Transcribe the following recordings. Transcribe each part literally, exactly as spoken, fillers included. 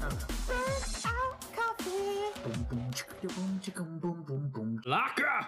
Laka!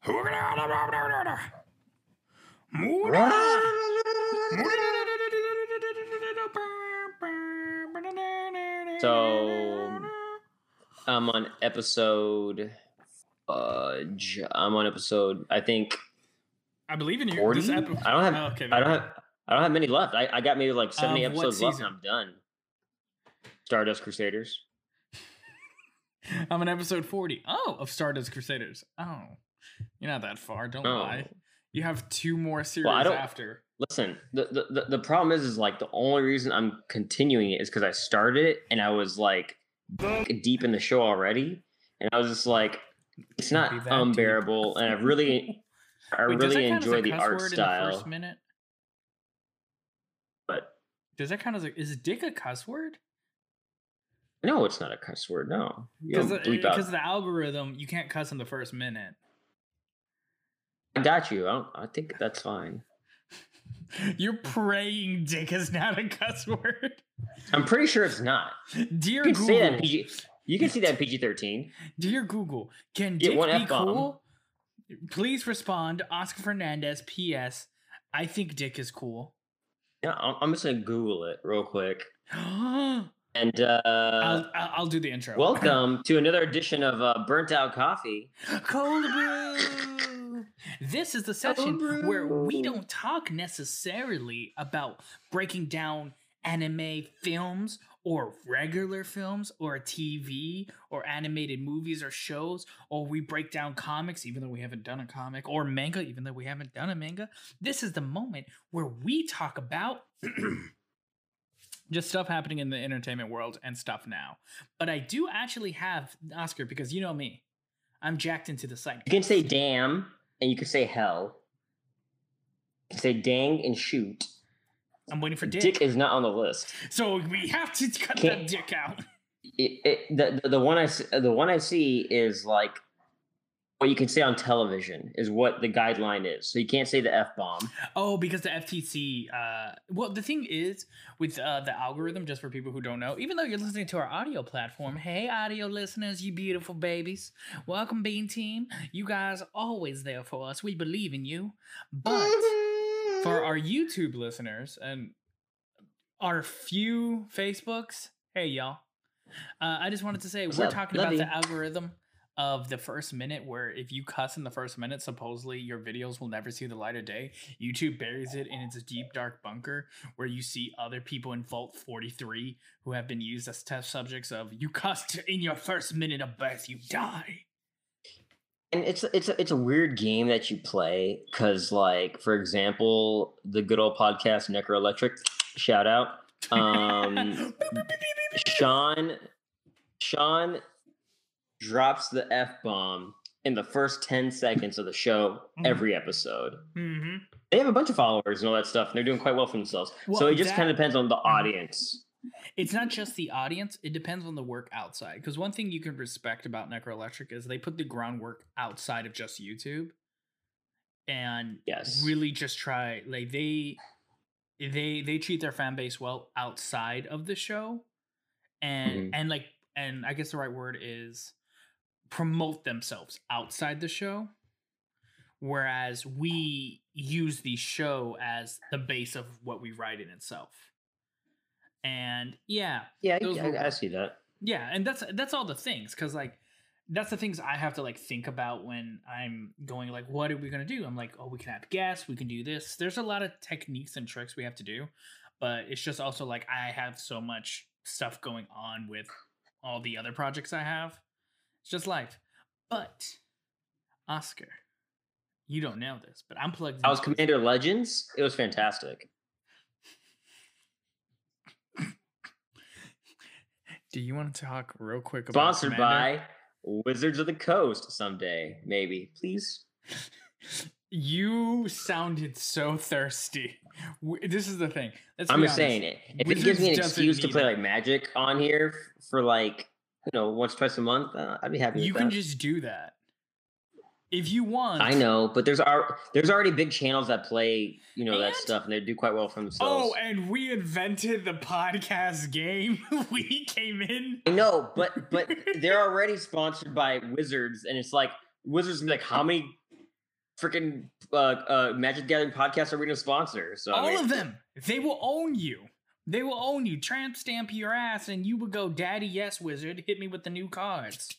So I'm on episode. Uh, j- I'm on episode. I think I believe in you. forty. This epi- I don't have. Oh, okay, I there don't we have. I don't have many left. I, I got maybe like seventy Of what episodes left, and season? I'm done. Stardust Crusaders. I'm on episode forty. Oh, of Stardust Crusaders. Oh, you're not that far. Don't Oh. lie. You have two more series Well, I don't- after. Listen, the, the the the problem is, is like the only reason I'm continuing it is because I started it and I was like deep in the show already, and I was just like, it's Can't be not that deep. unbearable, and I really, I Wait, does that really count as a enjoy the cuss art word in the style. first minute? But Does that count as a? Is dick a cuss word? no, it's not a cuss word. No, you Because don't bleep out. because the algorithm, you can't cuss in the first minute. I got you. I, don't, I think that's fine. You're praying dick is not a cuss word. I'm pretty sure it's not. Dear You can say that in Google, P G. You can see that in P G thirteen. dear Google, can Get dick one be F-bomb. cool? Please respond. Oscar Fernandez. P S. I think dick is cool. Yeah, I'm I'm just gonna Google it real quick. I'll, And uh, I'll I'll do the intro. welcome to another edition of uh, Burnt Out Coffee. Cold brew. This is the session Cold where we brew. don't talk necessarily about breaking down anime films or regular films or T V or animated movies or shows, or we break down comics even though we haven't done a comic, or manga even though we haven't done a manga. This is the moment where we talk about just stuff happening in the entertainment world and stuff now. But I do actually have Oscar, because you know me, I'm jacked into the site. You can say damn, and you can say hell. You can say dang and shoot. I'm waiting for dick. Dick is not on the list. So we have to cut Can't- that dick out. It, it, the, the the one I s- the one I see is like what you can say on television is what the guideline is. So you can't say the F bomb. Oh, because the F T C. Uh, well, the thing is with uh, the algorithm, just for people who don't know, even though you're listening to our audio platform, hey, audio listeners, you beautiful babies, welcome, Bean Team. You guys are always there for us. We believe in you. But for our YouTube listeners and our few Facebooks, hey, y'all. Uh, I just wanted to say What's we're up? talking Love about you. the algorithm of the first minute, where if you cuss in the first minute, supposedly your videos will never see the light of day. YouTube buries it in its deep dark bunker, where you see other people in Vault forty-three who have been used as test subjects of you cussed in your first minute of birth, you die. And it's it's a, it's a weird game that you play because, like, for example, the good old podcast Necroelectric, shout out. Um, Sean Sean drops the F bomb in the first ten seconds of the show every episode. Mm-hmm. They have a bunch of followers and all that stuff, and they're doing quite well for themselves. Well, so it just that- kind of depends on the audience. It's not just the audience, it depends on the work outside. Because one thing you can respect about Necroelectric is they put the groundwork outside of just YouTube. And Yes. really just try, like, they they they treat their fan base well outside of the show. And Mhm. and like and I guess the right word is promote themselves outside the show. Whereas we use the show as the base of what we write in itself. And yeah, Yeah, those I, were- I, I see that. yeah, and that's that's all the things, because like that's the things I have to like think about when I'm going like, what are we gonna do? I'm like, oh, we can have guests, we can do this. There's a lot of techniques and tricks we have to do, but it's just also like I have so much stuff going on with all the other projects I have. It's just life. But Oscar, you don't know this, but I'm plugged. I was into this. Commander Legends. It was fantastic. Do you want to talk real quick about Sponsored Commander? by Wizards of the Coast someday, maybe. Please. You sounded so thirsty. W- This is the thing. Let's I'm be just honest. saying it. If Wizards it gives me an doesn't excuse to need play it. like Magic on here f- for like, you know, once, twice a month, uh, I'd be happy You with can that. just do that. If you want, I know, but there's are there's already big channels that play, you know, that And- stuff, and they do quite well for themselves. Oh, and we invented the podcast game. We came in. I know, but but they're already sponsored by Wizards, and it's like Wizards be like, how many freaking uh, uh, Magic the Gathering podcasts are we going to sponsor? So I All mean, of them. They will own you. They will own you. Tramp stamp your ass, and you would go, Daddy, yes, wizard. Hit me with the new cards.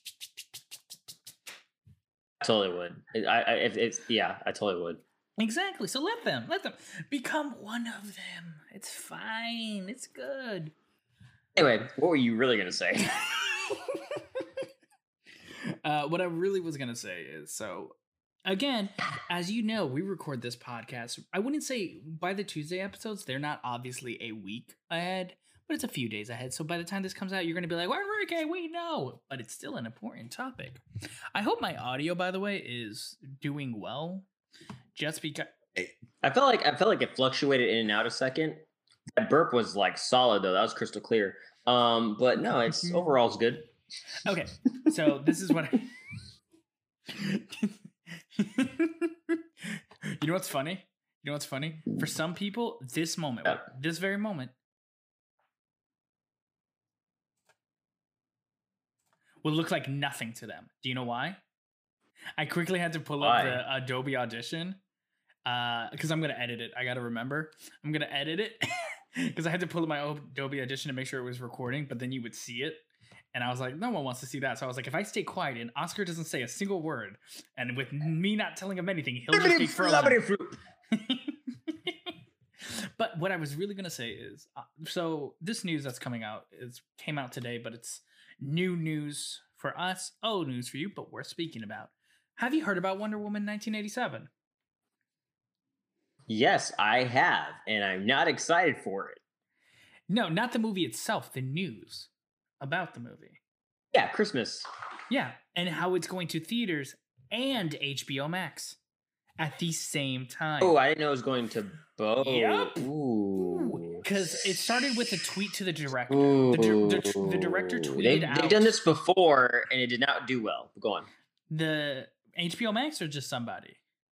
I totally would. I, I if it's yeah, I totally would. Exactly. So let them. Let them become one of them. It's fine. It's good. Anyway, what were you really going to say? uh, what I really was going to say is so. Again, as you know, we record this podcast. I wouldn't say by the Tuesday episodes, they're not obviously a week ahead, but it's a few days ahead. So by the time this comes out, you're going to be like, well, okay, we know. But it's still an important topic. I hope my audio, by the way, is doing well. Just because. I felt like I felt like it fluctuated in and out a second. That burp was like solid though. That was crystal clear. Um, but no, it's overall it's good. Okay, so this is what I. You know what's funny? You know what's funny? For some people, this moment, Yeah. this very moment, will look like nothing to them. Do you know why? I quickly had to pull Why? up the Adobe Audition because uh, I'm going to edit it. I got to remember. I'm going to edit it because I had to pull up my Adobe Audition to make sure it was recording, but then you would see it. And I was like, no one wants to see that. So I was like, if I stay quiet and Oscar doesn't say a single word, and with me not telling him anything, he'll just be frozen. But what I was really going to say is, uh, so this news that's coming out is came out today, but it's new news for us, old news for you, but worth speaking about. Have you heard about Wonder Woman nineteen eighty-seven? Yes, I have, and I'm not excited for it. No, not the movie itself, the news about the movie. Yeah, Christmas. Yeah, and how it's going to theaters and H B O Max at the same time. Oh, I didn't know it was going to both. Yep. Ooh. Because it started with a tweet to the director. Ooh. The, di- the, the director tweeted they've, out. They've done this before, and it did not do well. Go on. The H B O Max or just somebody?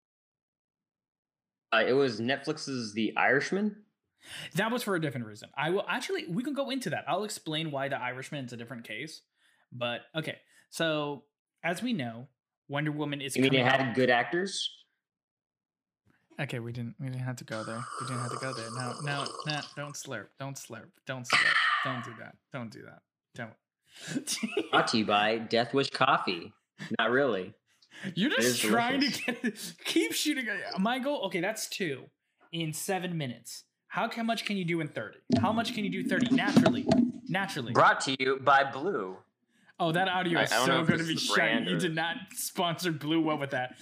Uh, it was Netflix's The Irishman. That was for a different reason. I will actually, we can go into that. I'll explain why The Irishman is a different case. But okay, so as we know, Wonder Woman is. You mean it coming had out- good actors? Okay, we didn't. We didn't have to go there. We didn't have to go there. No, no, no! Don't slurp! Don't slurp! Don't slurp! Don't do that! Don't do that! Don't. Brought to you by Death Wish Coffee. Not really. You're It just is trying delicious. to get keep shooting. My goal. Okay, that's two in seven minutes. How can, much can you do in thirty? How much can you do thirty naturally? Naturally. Brought to you by Blue. Oh, that audio I- is I don't know so if going to this be is the shiny. brand You or- did not sponsor Blue Well with that.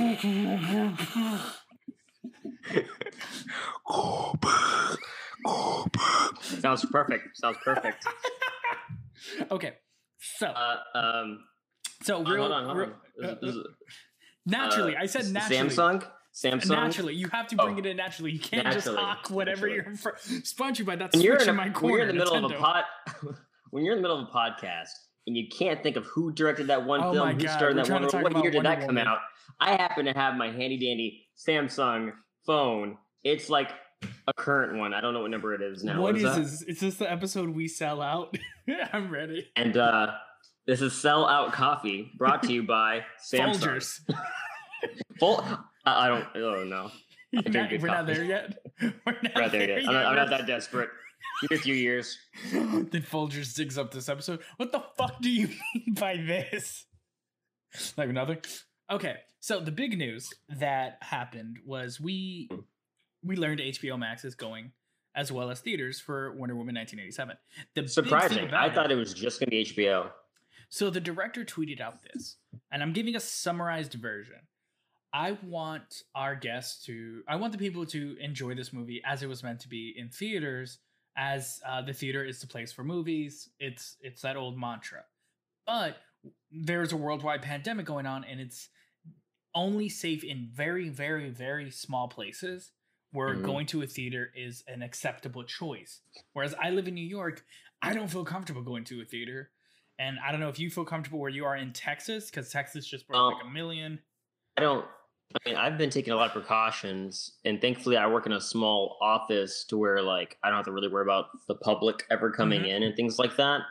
Sounds perfect. Sounds perfect. Okay, so Uh, um, so hold real, on, hold on. real- This is- this is- naturally. uh, I said S- naturally. Samsung. Samsung. Naturally, you have to bring Oh. it in naturally. You can't just Naturally. hawk whatever Naturally. you're for, sponsored by. That's When you're, switch in in a, my when corner. you're in the middle of a Nintendo. pod, when you're in the middle of a podcast and you can't think of who directed that one Oh film, my who God, starred in we're that trying one, to talk what about year did Wonder that come Woman. out? I happen to have my handy dandy Samsung phone. It's like a current one. I don't know what number it is now. What is that? this? Is this the episode we sell out? I'm ready. And uh, this is Sell Out Coffee, brought to you by Samsung. Folgers. Fol- I I don't. Oh no. You're drink not- good we're not coffee. there yet. We're not, Right there, there yet. I'm not, I'm not that desperate. Give me a few years. Then Folgers digs up this episode. What the fuck do you mean by this? Like nothing. Okay, so the big news that happened was we we learned H B O Max is going as well as theaters for Wonder Woman nineteen eighty-seven. The big thing Surprising. about I thought it was just gonna be H B O. So the director tweeted out this, and I'm giving a summarized version. I want our guests to, I want the people to enjoy this movie as it was meant to be in theaters, as uh, the theater is the place for movies. It's it's that old mantra. But there's a worldwide pandemic going on, and it's only safe in very, very, very small places where Mhm. going to a theater is an acceptable choice. Whereas I live in New York, I don't feel comfortable going to a theater. And I don't know if you feel comfortable where you are in Texas, because Texas just brought Oh. like a million. I don't. I mean, I've been taking a lot of precautions, and thankfully, I work in a small office to where like I don't have to really worry about the public ever coming Hmm. in and things like that.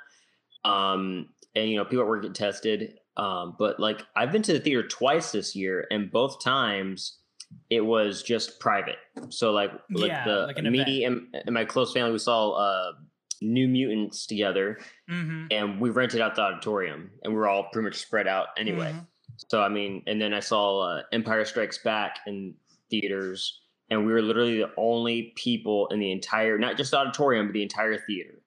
Um, and you know, people at work get tested. Um, but like I've been to the theater twice this year, and both times it was just private. So like like Yeah, the like an event. me and, and my close family, we saw uh, New Mutants together, Hmm. and we rented out the auditorium, and we were all pretty much spread out anyway. Hmm. So I mean, and then I saw uh, Empire Strikes Back in theaters, and we were literally the only people in the entire, not just auditorium, but the entire theater.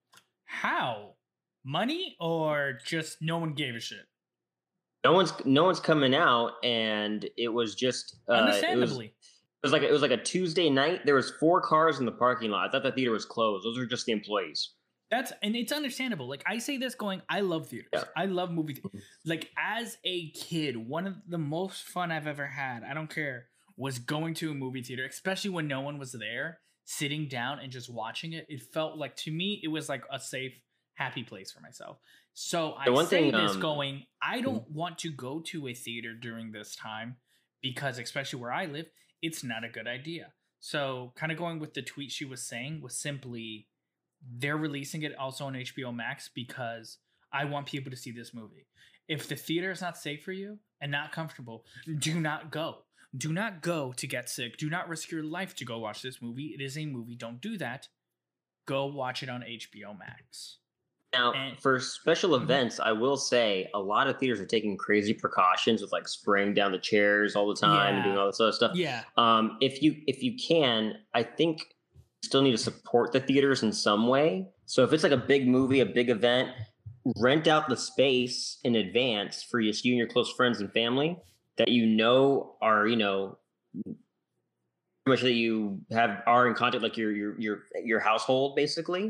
How? Money or just no one gave a shit? No one's no one's coming out, and it was just uh, it was Understandably. it was like it was like a Tuesday night. There was four cars in the parking lot. I thought the theater was closed. Those were just the employees. That's and it's understandable. Like I say this going, I love Yeah. theaters. I love movie theaters. Like as a kid, one of the most fun I've ever had, I don't care, was going to a movie theater, especially when no one was there, sitting down and just watching it. It felt like to me it was like a safe, happy place for myself. So The I one say thing, this um, going, I don't want to go to a theater during this time because especially where I live, it's not a good idea. So kind of going with the tweet she was saying was simply they're releasing it also on H B O Max because I want people to see this movie. If the theater is not safe for you and not comfortable, do not go. Do not go to get sick. Do not risk your life to go watch this movie. It is a movie. Don't do that. Go watch it on H B O Max. now, And for special mhm, events, I will say a lot of theaters are taking crazy precautions with like spraying down the chairs all the time and doing yeah, all this other stuff. yeah, Um, if you if you can, I think you still need to support the theaters in some way. So if it's like a big movie, a big event, rent out the space in advance for just you and your close friends and family that you know are you know pretty much that you have are in contact, like your your your your household basically.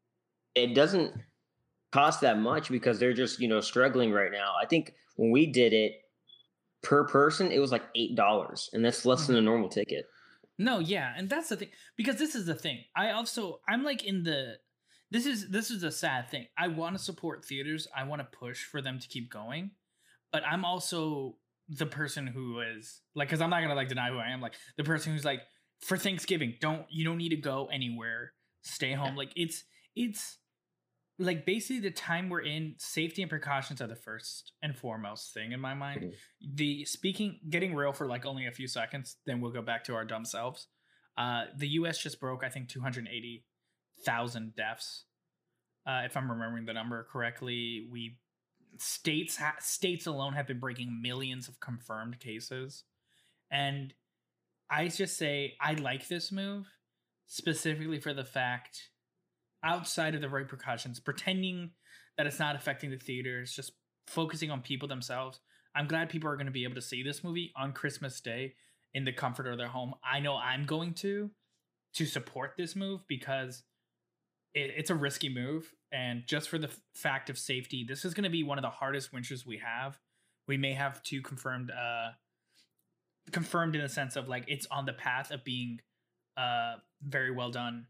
It doesn't cost that much because they're just you know struggling right now. I think when we did it per person, it was like eight dollars, and that's less than a mhm. normal ticket. No, yeah, and that's the thing because this is the thing. I also I'm like in the this is this is a sad thing. I want to support theaters. I want to push for them to keep going, but I'm also the person who is like cuz I'm not going to like deny who I am, like the person who's like for Thanksgiving, don't you don't need to go anywhere. Stay Yeah. home. Like it's it's like basically the time we're in, safety and precautions are the first and foremost thing in my mind. Mhm. The speaking getting real for like only a few seconds, then we'll go back to our dumb selves. Uh the US just broke I think two hundred eighty thousand deaths, uh if I'm remembering the number correctly. We states ha- states alone have been breaking millions of confirmed cases, and I just say I like this move specifically for the fact outside of the right precautions, pretending that it's not affecting the theaters, just focusing on people themselves. I'm glad people are going to be able to see this movie on Christmas Day in the comfort of their home. I know I'm going to to support this move because it, it's a risky move, and just for the f- fact of safety, this is going to be one of the hardest winters we have. We may have two confirmed, uh, confirmed in a sense of like it's on the path of being, uh, very well done.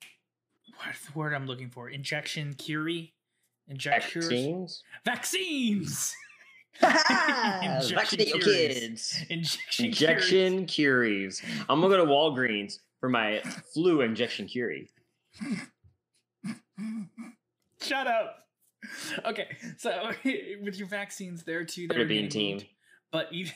What's the word I'm looking for? Injection Curie? Inject cures? Vaccines. Vaccines! Injection Vaccinate your cures. kids. Injection cures. Injection curies. I'm gonna go to Walgreens for my flu injection curie. Shut up. Okay, so with your vaccines there too, Better they're being getting team. moved. But even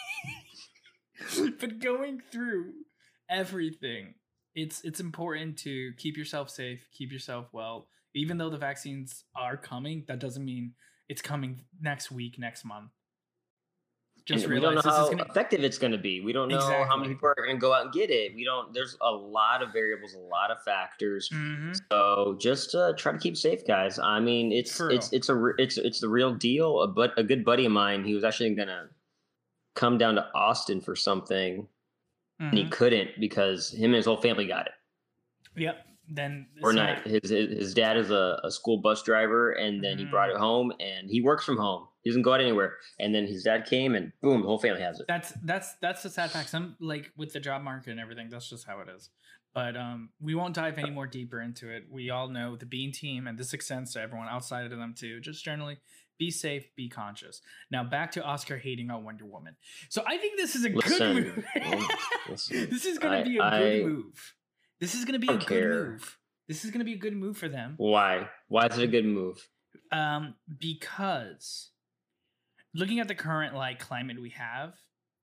but going through everything, it's it's important to keep yourself safe, keep yourself well. Even though the vaccines are coming, that doesn't mean it's coming next week, next month. Just And we don't know realize this is how gonna effective it's going to be. We don't know how many exactly. people are going to go out and get it. We don't. There's a lot of variables, a lot of factors. Mm-hmm. So just uh, try to keep safe, guys. I mean, it's For it's real. it's a re- it's it's the real deal. A but a good buddy of mine, he was actually going to come down to Austin for something, and he Mm-hmm. couldn't because him and his whole family got it Yep. Then or so not. His, his his dad is a, a school bus driver, and then he brought mm, it home, and he works from home. He doesn't go out anywhere. And then his dad came, and boom, the whole family has it. that's that's that's the sad fact. Some like with the job market and everything, that's just how it is. But um, we won't dive any more deeper into it. We all know the Bean team, and this extends to everyone outside of them too. Just generally Be safe, be conscious. Now back to Oscar hating on Wonder Woman. So I think this is a Listen, good move. well, listen, This is going I to be a I good move. This is going to be a don't good care. move. This is going to be a good move for them. Why? Why is it a good move? Um, because looking at the current like climate we have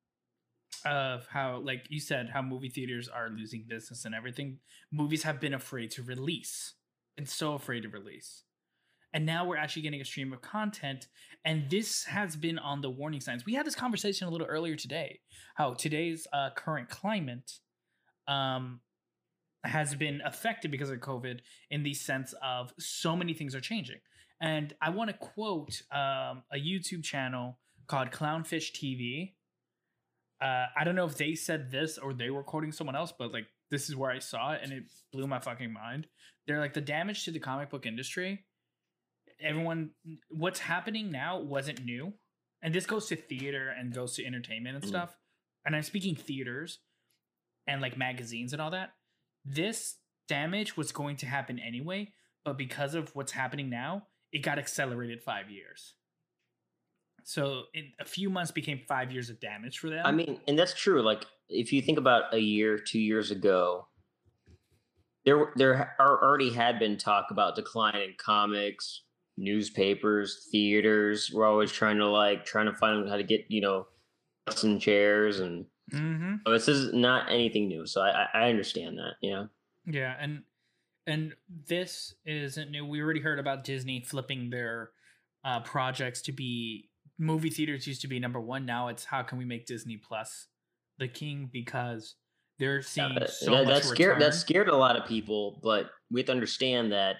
of how, like you said, how movie theaters are losing business and everything, movies have been afraid to release and so afraid to release. And now we're actually getting a stream of content. And this has been on the warning signs. We had this conversation a little earlier today, how today's uh, current climate um, has been affected because of COVID in the sense of so many things are changing. And I want to quote um, a YouTube channel called Clownfish T V. Uh, I don't know if they said this or they were quoting someone else, but like this is where I saw it and it blew my fucking mind. They're like, the damage to the comic book industry, everyone, what's happening now wasn't new. And this goes to theater and goes to entertainment and Mm. stuff. And I'm speaking theaters and like magazines and all that. This damage was going to happen anyway, but because of what's happening now, it got accelerated five years. So in a few months became five years of damage for them. I mean, and that's true. Like, if you think about a year, two years ago, there there are already had been talk about decline in comics, newspapers, theaters. We're always trying to like trying to find out how to get you know some chairs, and mm-hmm. so this is not anything new. So I I I understand that. Yeah. Yeah, and and this isn't new. We already heard about Disney flipping their uh, projects to be movie theaters used to be number one. Now it's how can we make Disney Plus the king because they're seeing Uh, so that, much that scared return. that scared a lot of people, but we have to understand that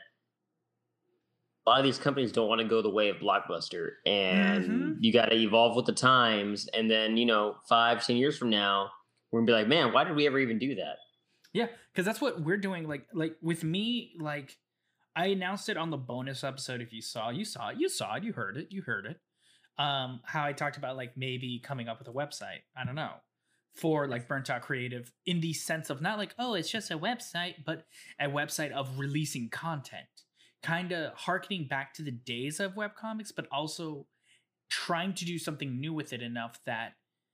a lot of these companies don't want to go the way of Blockbuster, and Mhm. you got to evolve with the times. And then you know, five, ten years from now, we're gonna be like, man, why did we ever even do that? Yeah, because that's what we're doing. Like, like with me, like I announced it on the bonus episode. If you saw, you saw it, you saw it, you heard it, you heard it. Um, how I talked about like maybe coming up with a website. I don't know for like Burnt Out Creative in the sense of not like oh it's just a website, but a website of releasing content, kind of harkening back to the days of webcomics, but also trying to do something new with it enough that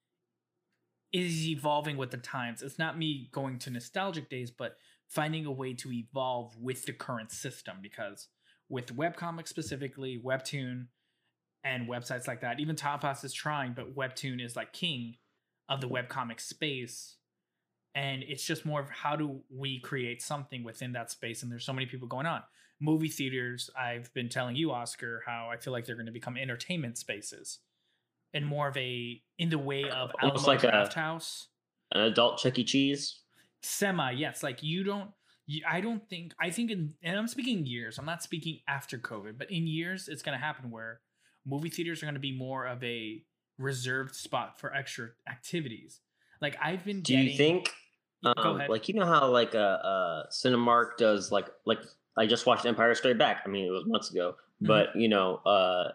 is evolving with the times. It's not me going to nostalgic days, but finding a way to evolve with the current system. Because with webcomics specifically, Webtoon and websites like that, even Top House is trying, but Webtoon is like king of the webcomic space. And it's just more of how do we create something within that space? And there's so many people going on. Movie theaters, I've been telling you, Oscar, how I feel like they're going to become entertainment spaces. And more of a in the way of Almost Alamo like a- Draft House. An adult Chuck E. Cheese. Semi, yes. Like you don't, you, I don't think, I think, in, and I'm speaking years. I'm not speaking after COVID, but in years, it's going to happen where movie theaters are going to be more of a reserved spot for extra activities. Like I've been. Do getting, you think? Yeah, go Um, ahead. like you know how like a uh, uh, Cinemark does like like I just watched Empire Straight Back. I mean, it was months ago, Mhm. but you know, uh,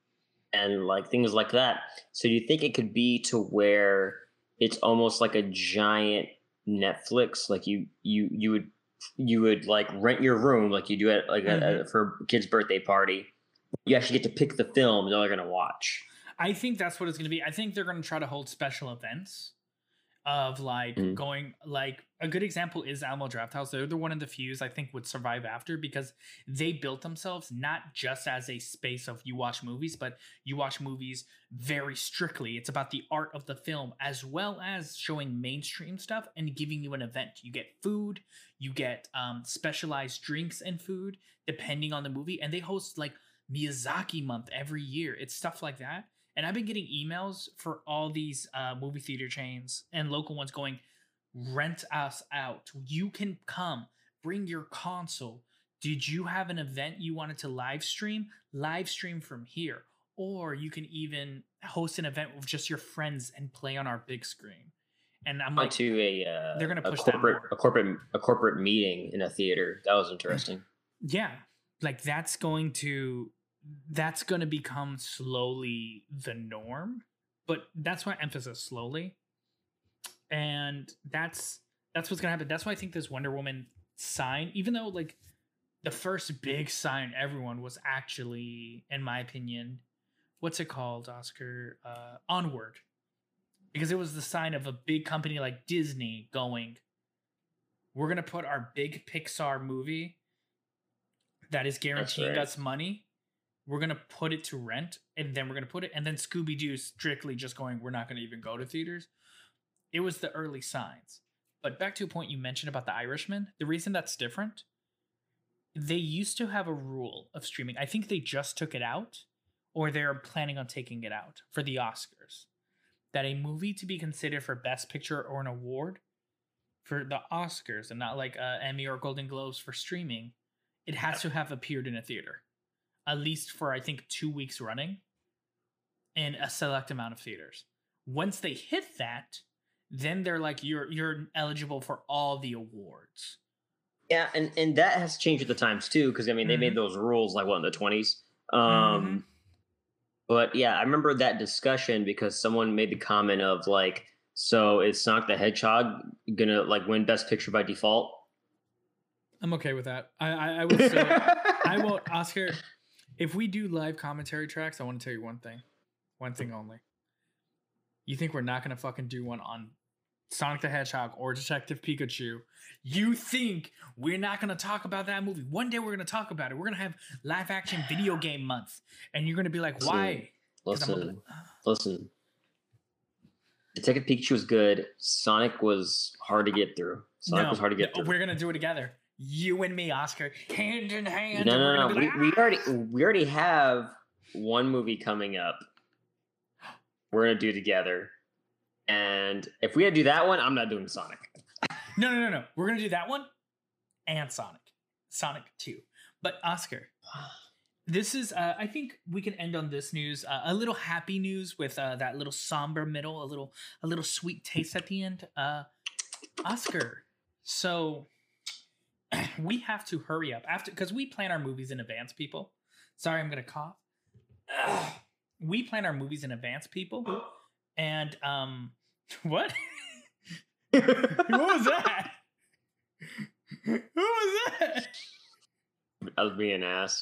and like things like that. So do you think it could be to where it's almost like a giant Netflix? Like you you you would you would like rent your room like you do at like a, a, for a kid's birthday party. You actually get to pick the film that they're gonna watch. I think that's what it's going to be. I think they're going to try to hold special events of like Mhm. going like a good example is Alamo Draft House. They're the one of the few I think would survive after because they built themselves not just as a space of you watch movies, but you watch movies very strictly. It's about the art of the film as well as showing mainstream stuff and giving you an event. You get food, you get um, specialized drinks and food depending on the movie, and they host like Miyazaki month every year. It's stuff like that. And I've been getting emails for all these uh, movie theater chains and local ones going, rent us out. You can come, bring your console. Did you have an event you wanted to live stream? Live stream from here. Or you can even host an event with just your friends and play on our big screen. And I'm Went like, to a uh, they're gonna a push that corporate more. a corporate a corporate meeting in a theater. That was interesting. yeah, like that's going to that's going to become slowly the norm, but that's why I emphasize slowly. And that's that's what's going to happen. That's why I think this Wonder Woman sign, even though like the first big sign everyone was actually, in my opinion, what's it called, Oscar? Uh, Onward, because it was the sign of a big company like Disney going, we're gonna put our big Pixar movie that is guaranteeing right. us money. We're gonna put it to rent, and then we're gonna put it, and then Scooby Doo strictly just going, we're not gonna even go to theaters. It was the early signs. But back to a point you mentioned about The Irishman, the reason that's different, they used to have a rule of streaming. I think they just took it out, or they're planning on taking it out for the Oscars, that a movie to be considered for Best Picture or an award for the Oscars, and not like uh, Emmy or Golden Globes for streaming, it has to have appeared in a theater, at least for, I think, two weeks running in a select amount of theaters. Once they hit that, then they're like, you're you're eligible for all the awards. Yeah, and, and that has changed with the times too, because I mean, they Mm-hmm. made those rules like what in the twenties. Um, Mhm. But yeah, I remember that discussion because someone made the comment of like, so is Sonic the Hedgehog gonna like win Best Picture by default? I'm okay with that. I I, I would say I will, Oscar. If we do live commentary tracks, I want to tell you one thing, one thing only. You think we're not gonna fucking do one on Sonic the Hedgehog or Detective Pikachu? You think we're not gonna talk about that movie? One day we're gonna talk about it. We're gonna have live action video game month, and you're gonna be like, why? 'Cause I'm Listen, gonna- listen. Detective Pikachu was good. Sonic was hard to get through. Sonic No, was hard to get no, through. we're gonna do it together. You and me, Oscar, hand in hand. No, and we're no, gonna no. be We, like, we "Ah!" already we already have one movie coming up. We're gonna do together, and if we gotta do that one, I'm not doing Sonic. No, no, no, no. We're gonna do that one and Sonic, Sonic Two. But Oscar, this is. Uh, I think we can end on this news. Uh, a little happy news with uh, that little somber middle, a little, a little sweet taste at the end. Uh, Oscar. So we have to hurry up after because we plan our movies in advance. People, sorry, I'm gonna cough. Ugh. We plan our movies in advance, people, and um, what? What was that? Who was that? I was being an ass.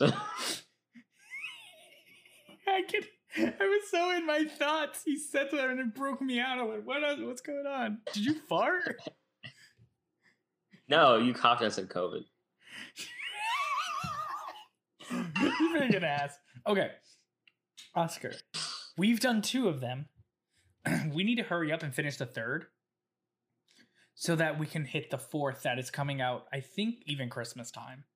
I could. I was so in my thoughts. He said that and it broke me out. I went, "What? Else? What's going on? Did you fart?" No, you coughed and said COVID. You're being an ass. Okay, Oscar. We've done two of them. We need to hurry up and finish the third, so that we can hit the fourth that is coming out. I think even Christmas time.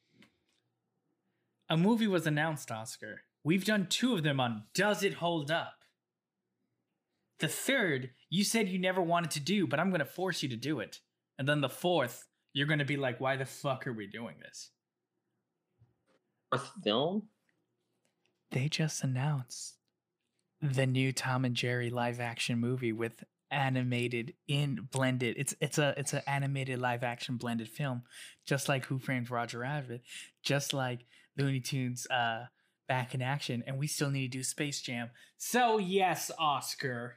A movie was announced, Oscar. We've done two of them on Does It Hold Up? The third, you said you never wanted to do, but I'm going to force you to do it. And then the fourth, you're going to be like, why the fuck are we doing this? Fourth film? They just announced the new Tom and Jerry live action movie with animated in blended. It's it's a it's an animated live action blended film, just like Who Framed Roger Rabbit, just like Looney Tunes uh Back in Action, and we still need to do Space Jam. So yes, Oscar.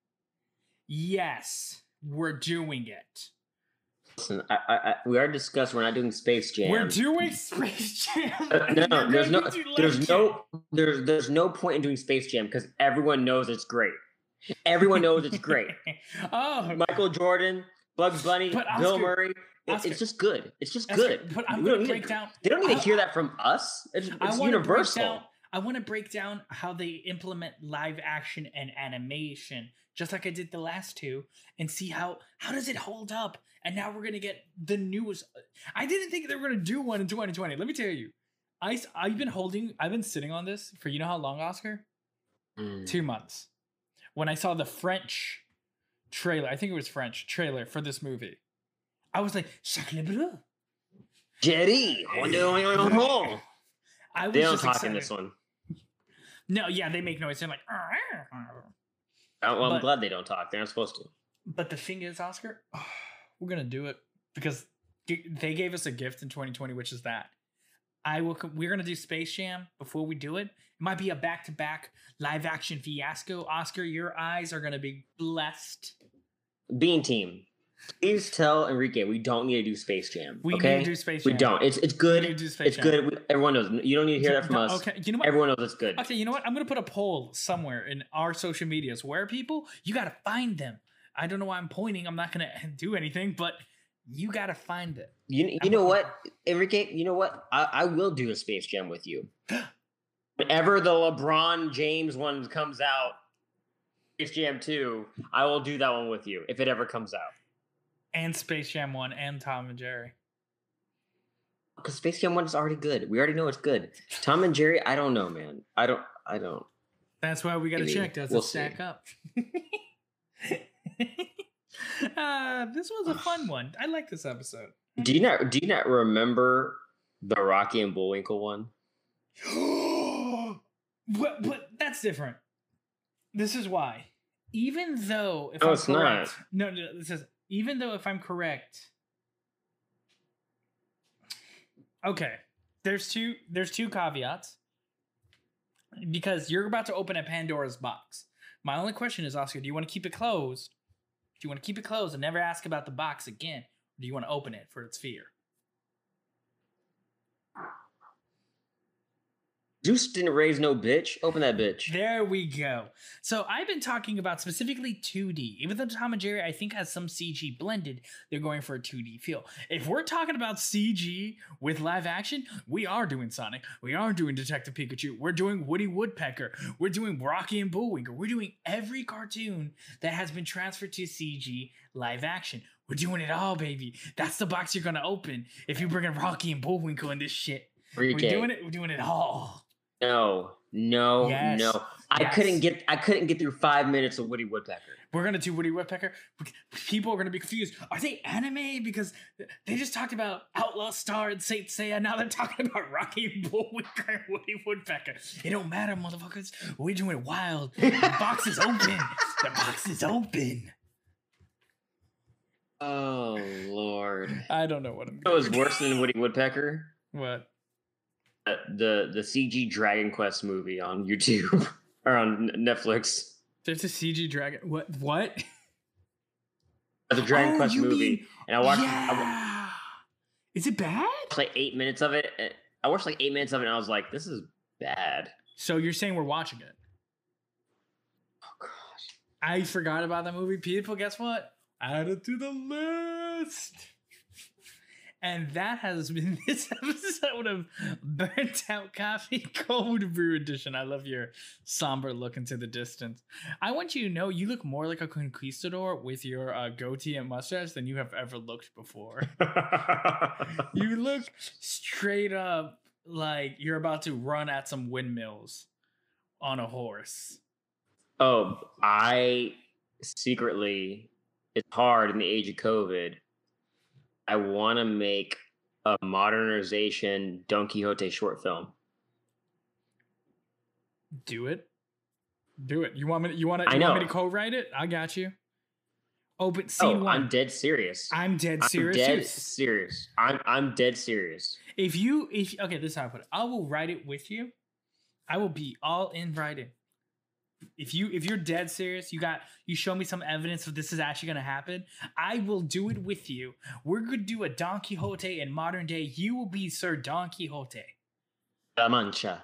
Yes, we're doing it. Listen, I, I, I, we already discussed we're not doing Space Jam. We're doing Space Jam. Uh, no, no, You're there's no, going to there's like no, there's, there's no point in doing Space Jam because everyone knows it's great. Everyone knows it's great. Oh, Michael Jordan, Bugs Bunny, But Bill Oscar- Murray. It, Oscar- it's just good. It's just Oscar, good. But I'm We don't going to need break to- down. They don't need to I- hear that from us. It's, I it's want to break universal. down. I want to break down how they implement live action and animation, just like I did the last two, and see how how does it hold up. And now we're gonna get the newest. I didn't think they were gonna do one in twenty twenty. Let me tell you, I I've been holding. I've been sitting on this for you know how long, Oscar? Mm. Two months. When I saw the French trailer, I think it was French trailer for this movie, I was like, Sacre bleu. Jerry. I was They don't just talk excited. in this one. No, yeah, they make noise. They're like, Oh, well, But- I'm glad they don't talk. They're not supposed to. but the thing is, Oscar, we're gonna do it because g- they gave us a gift in twenty twenty, which is that I will. co- We're gonna do Space Jam before we do it. It might be a back-to-back live-action fiasco. Oscar, your eyes are gonna be blessed. Bean Team. Please tell Enrique we don't need to do Space Jam. We okay? need to do Space Jam. We don't. It's it's good. We need to do Space It's Jam. good. We, everyone knows. You don't need to hear that from No, us. Okay, you know what? Everyone knows it's good. Okay, you know what? I'm gonna put a poll somewhere in our social medias where people you gotta find them. I don't know why I'm pointing. I'm not gonna do anything, but you gotta find it. You you I'm know a- what, Enrique? You know what? I, I will do a Space Jam with you. Whenever the LeBron James one comes out, Space Jam two, I will do that one with you if it ever comes out. And Space Jam one and Tom and Jerry. Because Space Jam one is already good. We already know it's good. Tom and Jerry, I don't know, man. I don't. I don't. That's why we gotta Maybe. check. Does We'll it stack see. up? uh, this was a fun one. I like this episode. Do you not? Do you not remember the Rocky and Bullwinkle one? but, but that's different. This is why. Even though if No, I'm it's not. correct, no, no, this is even though if I'm correct. Okay, there's two. There's two caveats because you're about to open a Pandora's box. My only question is, Oscar, do you want to keep it closed? Do you want to keep it closed and never ask about the box again? Or do you want to open it for its fear? Zeus didn't raise no bitch. Open that bitch. There we go. So I've been talking about specifically two D. Even though Tom and Jerry, I think, has some C G blended, they're going for a two D feel. If we're talking about C G with live action, we are doing Sonic. We are doing Detective Pikachu. We're doing Woody Woodpecker. We're doing Rocky and Bullwinkle. We're doing every cartoon that has been transferred to C G live action. We're doing it all, baby. That's the box you're going to open if you bring in Rocky and Bullwinkle in this shit. We're Enrique. doing it. We're doing it all. No, no, Yes. no. I Yes. couldn't get. I couldn't get through five minutes of Woody Woodpecker. We're gonna do Woody Woodpecker. People are gonna be confused. Are they anime? Because they just talked about Outlaw Star and Saint Seiya. Now they're talking about Rocky and Bullwinkle and Woody Woodpecker. It don't matter, motherfuckers. We're doing it wild. The box is open. The box is open. Oh Lord! I don't know what I'm. It was worse than Woody Woodpecker. What? Uh, the the C G Dragon Quest movie on YouTube or on Netflix. There's a C G dragon. What? What? The Dragon Oh, Quest you movie, mean- and I watched. Yeah. I Is it bad? watched like eight minutes of it. and I watched like eight minutes of it, and I was like, "This is bad." So you're saying we're watching it? Oh gosh. I forgot about that movie. People, guess what? Add it to the list. And that has been this episode of Burnt Out Coffee Cold Brew Edition. I love your somber look into the distance. I want you to know you look more like a conquistador with your uh, goatee and mustache than you have ever looked before. You look straight up like you're about to run at some windmills on a horse. Oh, I secretly, it's hard in the age of COVID. I want to make a modernization Don Quixote short film. Do it. Do it. You want me? You want to? I You want me know. to co-write it? I got you. Open Oh, scene one. I'm dead serious. I'm dead I'm serious. dead too. serious. I'm I'm dead serious. If you, if okay, this is how I put it. I will write it with you. I will be all in writing. If you, if you're dead serious, you got, you show me some evidence of this is actually gonna happen. I will do it with you. We're gonna do a Don Quixote in modern day. You will be Sir Don Quixote. La Mancha.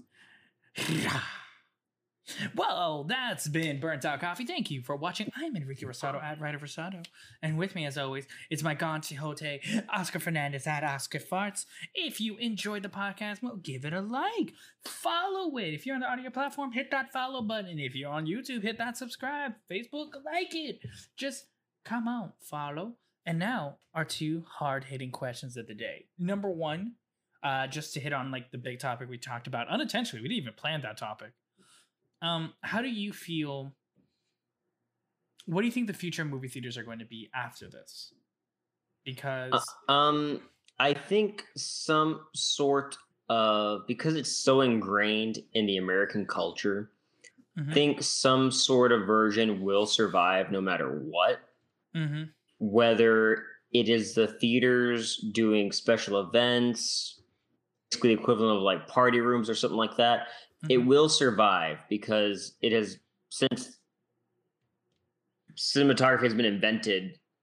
Well, that's been Burnt Out Coffee. Thank you for watching. I'm Enrique Rosado at Ryder Rosado. And with me, as always, it's my Don Quixote, Oscar Fernandez at Oscar Farts. If you enjoyed the podcast, well, give it a like. Follow it. If you're on the audio platform, hit that follow button. If you're on YouTube, hit that subscribe. Facebook, like it. Just come on, follow. And now, our two hard-hitting questions of the day. Number one, uh, just to hit on like the big topic we talked about unintentionally. We didn't even plan that topic. Um, how do you feel? What do you think the future movie theaters are going to be after this? Because Uh, um, I think some sort of, because it's so ingrained in the American culture, Mhm. I think some sort of version will survive no matter what. Mhm. Whether it is the theaters doing special events, basically the equivalent of like party rooms or something like that, it Mhm. will survive because it has, since cinematography has been invented,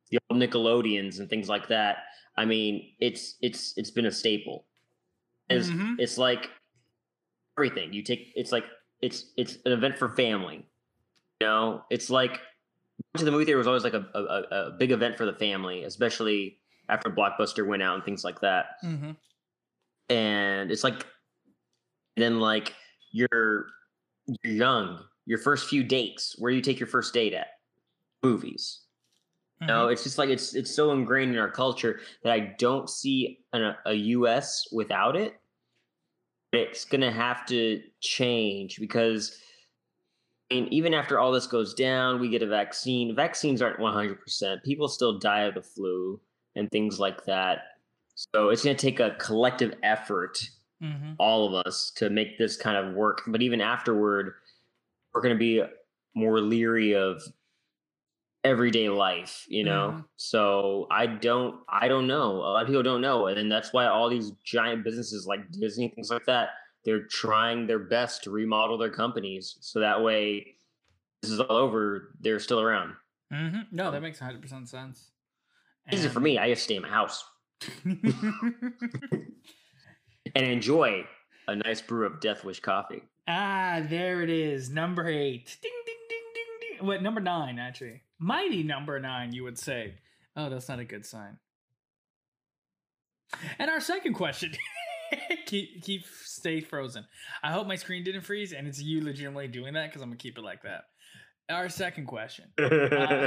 the old Nickelodeons and things like that. I mean, it's it's it's been a staple. It's, Mhm. it's like everything you take. It's like it's it's an event for family. You know, it's like going to the movie theater was always like a, a, a big event for the family, especially after Blockbuster went out and things like that. Mhm. And it's like then like you're you're young, your first few dates. Where do you take your first date at? Movies. You know, Mhm. it's just like it's it's so ingrained in our culture that I don't see an, a U S without it. It's gonna have to change because I mean, even after all this goes down, we get a vaccine. Vaccines aren't one hundred percent. People still die of the flu and things like that. So it's going to take a collective effort, Mhm. all of us, to make this kind of work. But even afterward, we're going to be more leery of everyday life, you know? Mhm. So I don't, I don't know. A lot of people don't know. And then that's why all these giant businesses like Disney, things like that, they're trying their best to remodel their companies. So that way, this is all over, they're still around. Mhm. No, that Um, makes one hundred percent sense. easy for And me. I just stay in my house and enjoy a nice brew of Death Wish coffee. ah, there it is. Number eight. Ding, ding, ding, ding, ding. What, number nine, actually. Mighty number nine, you would say. Oh, that's not a good sign. And our second question. keep, keep, stay frozen. I hope my screen didn't freeze and it's you legitimately doing that because I'm going to keep it like that. Our second question. Uh,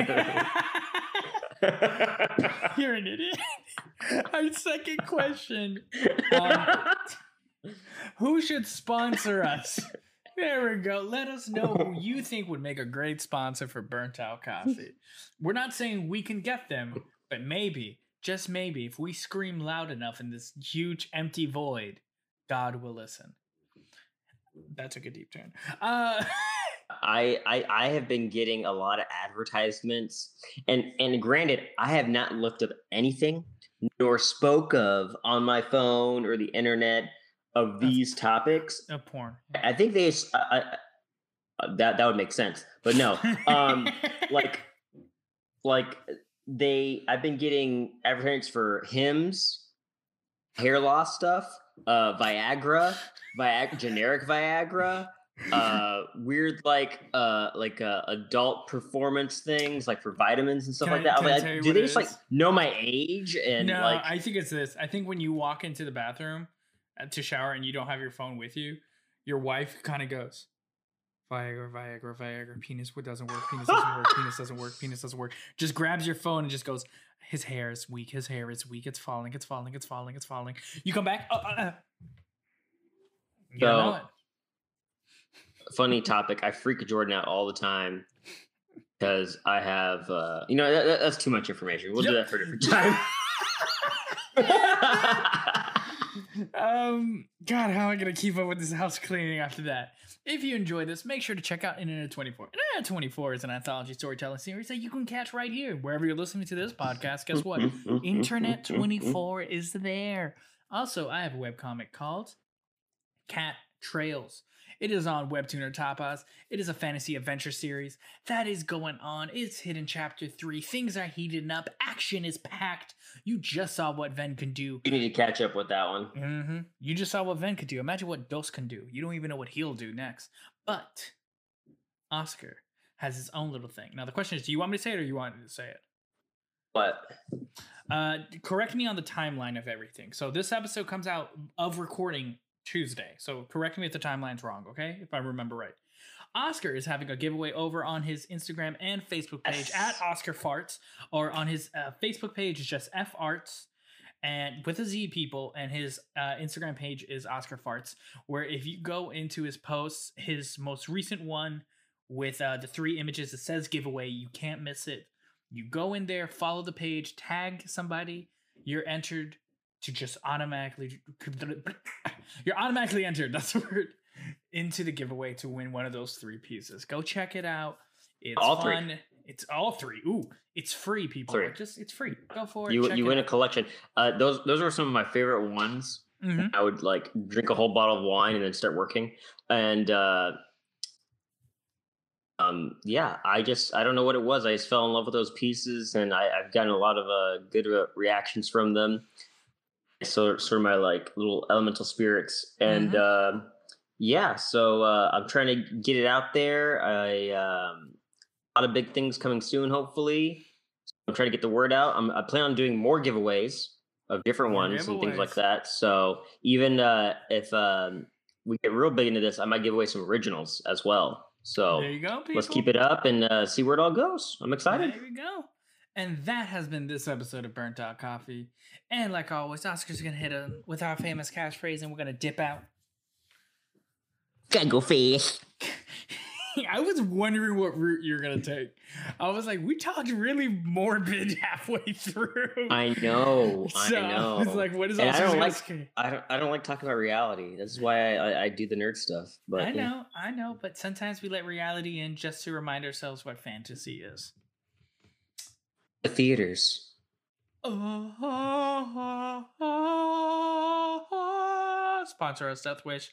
you're an idiot. Our second question. Um, who should sponsor us? There we go. Let us know who you think would make a great sponsor for Burnt Out Coffee. We're not saying we can get them, but maybe, just maybe, if we scream loud enough in this huge empty void, God will listen. That took a deep turn. Uh I, I I have been getting a lot of advertisements, and and granted, I have not looked up anything nor spoke of on my phone or the internet of these topics. a porn. I think they s- I, I- uh, that that would make sense, but no, um, like like they I've been getting advertisements for Hims, hair loss stuff, uh, Viagra, Viagra, generic Viagra, uh, weird like uh like uh, adult performance things like for vitamins and stuff Can like I, that. I'm can I like, tell you do what they it just like is? know my age and No, like? I think it's this. I think when you walk into the bathroom uh, to shower and you don't have your phone with you, your wife kind of goes, Viagra, Viagra, Viagra, penis what doesn't work, penis doesn't work, penis doesn't work, penis doesn't work. Just grabs your phone and just goes, his hair is weak, his hair is weak, it's falling, it's falling, it's falling, it's falling. You come back, uh, uh, uh. You don't know So it. funny topic. I freak Jordan out all the time because I have uh, you know that, that- that's too much information. We'll do Yep. that for a different time. um, God, how am I gonna keep up with this house cleaning after that? If you enjoy this, make sure to check out Internet twenty-four. Internet twenty-four is an anthology storytelling series that you can catch right here, wherever you're listening to this podcast. Guess what? Internet twenty-four is there. Also, I have a webcomic called Cat Trails. It is on Webtoon or Tapas. It is a fantasy adventure series that is going on. It's hit in chapter three. Things are heating up. Action is packed. You just saw what Ven can do. You need to catch up with that one. Mm-hmm. You just saw what Ven could do. Imagine what Dos can do. You don't even know what he'll do next. But Oscar has his own little thing. Now the question is, do you want me to say it or you want me to say it? But Uh, correct me on the timeline of everything. So this episode comes out of recording Tuesday. So correct me if the timeline's wrong, okay? If I remember right. Oscar is having a giveaway over on his Instagram and Facebook page Yes. at Oscar Farts, or on his uh, Facebook page is just F Arts and with a Z, people, and his uh, Instagram page is Oscar Farts. Where if you go into his posts, his most recent one with uh, the three images that says giveaway, you can't miss it. You go in there, follow the page, tag somebody, you're entered to just automatically you're automatically entered, that's the word, into the giveaway to win one of those three pieces. Go check it out. It's All fun. three. It's all three. Ooh, it's free, people. Three. Just it's free. Go for it. you check you it win a out. collection. Uh, those those are some of my favorite ones. Mhm. I would like drink a whole bottle of wine and then start working. And uh, um, yeah, I just I don't know what it was. I just fell in love with those pieces, and I, I've gotten a lot of uh, good uh, reactions from them. So sort of my like little elemental spirits, and Mm-hmm. um yeah, so uh, I'm trying to get it out there. I um, a lot of big things coming soon, hopefully. I'm trying to get the word out. I'm, I plan on doing more giveaways of different More ones and things like giveaways. that. So even uh, if um, we get real big into this, I might give away some originals as well. There So you go, let's people. keep it up and uh, see where it all goes. I'm excited. There we go. And that has been this episode of Burnt Out Coffee. And like always, Oscar's gonna hit us with our famous catchphrase, and we're gonna dip out. Gotta go fast. I was wondering what route you're gonna take. I was like, we talked really morbid halfway through. I know. So I know. I was like, what is And I Oscar's don't gonna like. say? I don't. I don't like talking about reality. This is why I, I, I do the nerd stuff. But I yeah. know, I know, but sometimes we let reality in just to remind ourselves what fantasy is. The theaters. Sponsor us, Death Wish.